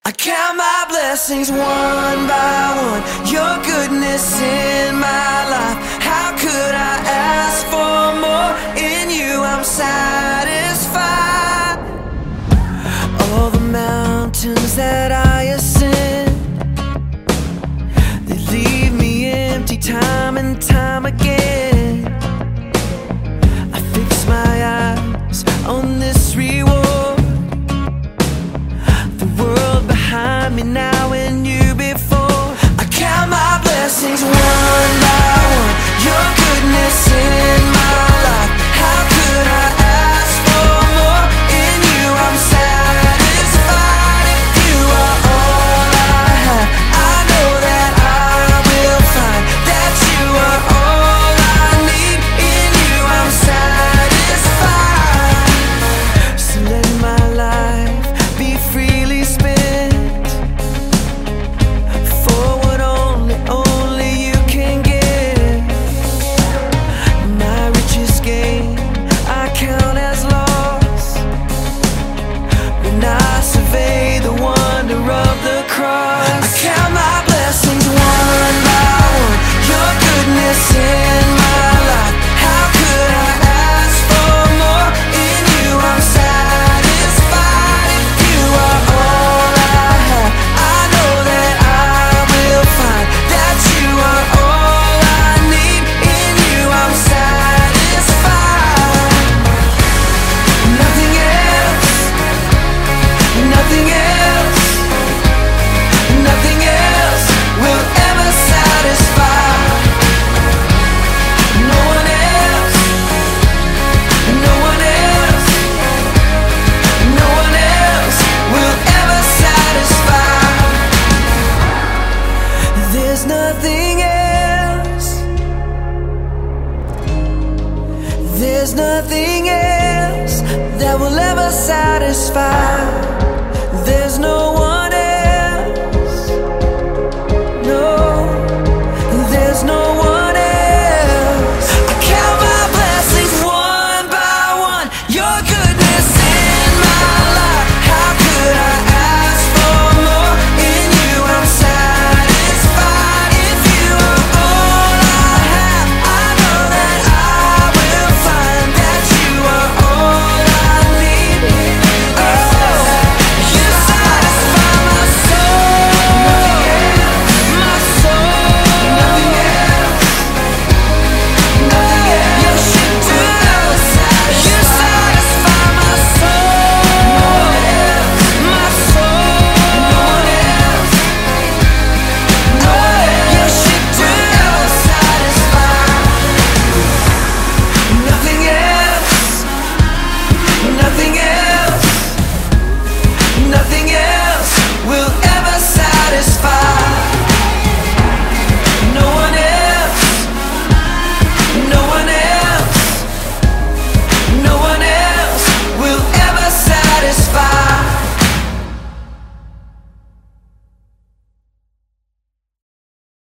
I count my blessings one by one, your goodness in my life. How could I ask for more? In you I'm satisfied. All the mountains that I ascend, they leave me empty time and time again. I fix my eyes on this reward, the world behind me now and you before. I count my blessings one by one, your goodness in my life. How could I ask for more? In you I'm satisfied. If you are all I have, I know that I will find that you are all I need. In you I'm satisfied. So let my life be freely spent for what only you can give. My richest gain I count as loss when I survey the wonder of the cross. I count my blessings one by one, your goodness in my life. How could I ask for more? In you I'm satisfied. If you are all I have, I know that I will find that you are all I need. In you I'm satisfied. Nothing else, nothing else, nothing else will ever satisfy. No one else, no one else, no one else will ever satisfy. There's nothing else, there's nothing else that will ever satisfy.